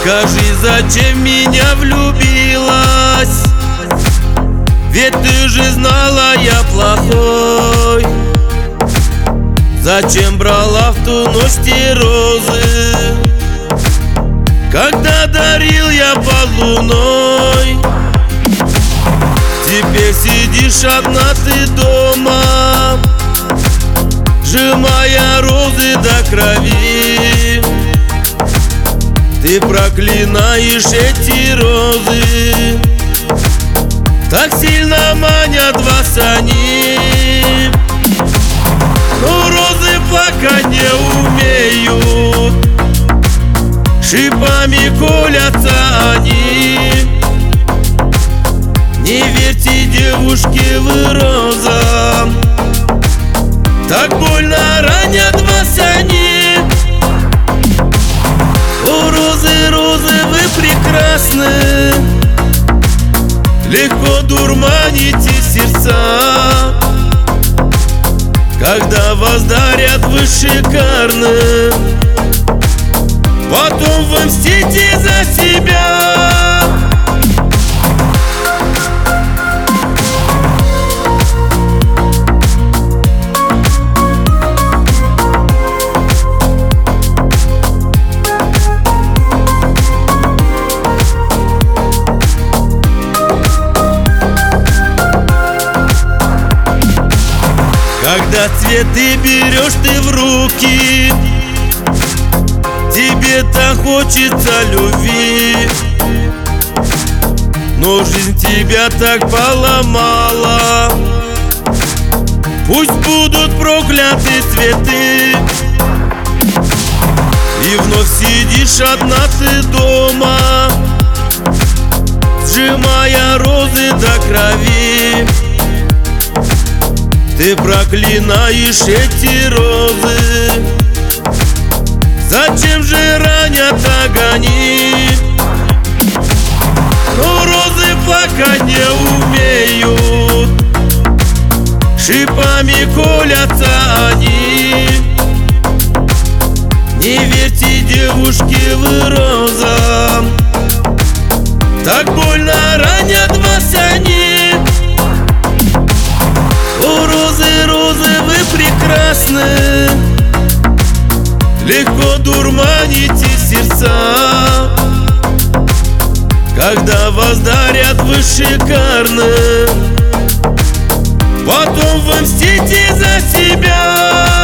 Скажи, зачем в меня влюбилась? Ведь ты же знала, я плохой. Зачем брала в ту ночь те розы, когда дарил я под луной? Теперь сидишь одна ты дома, сжимая розы до крови. Ты проклинаешь эти розы, так сильно манят вас они. Но розы плакать не умеют, шипами колятся они. Не верьте, девушки, вы розам, так больно ранят вас они. О, розы, розы, вы прекрасны, легко дурманите сердца. Когда вас дарят, вы шикарны, потом вы мстите за себя. Когда цветы берешь ты в руки, тебе-то хочется любви, но жизнь тебя так поломала. Пусть будут прокляты цветы, и вновь сидишь одна ты дома, сжимая розы до крови. Ты проклинаешь эти розы, зачем же ранят огни? Но розы плакать не умеют, шипами колятся они. Не верьте, девушки, вы розам, так больно ранят вас они. О, розы, розы, вы прекрасны, легко дурманите сердца. Когда вас дарят, вы шикарны, потом вы мстите за себя.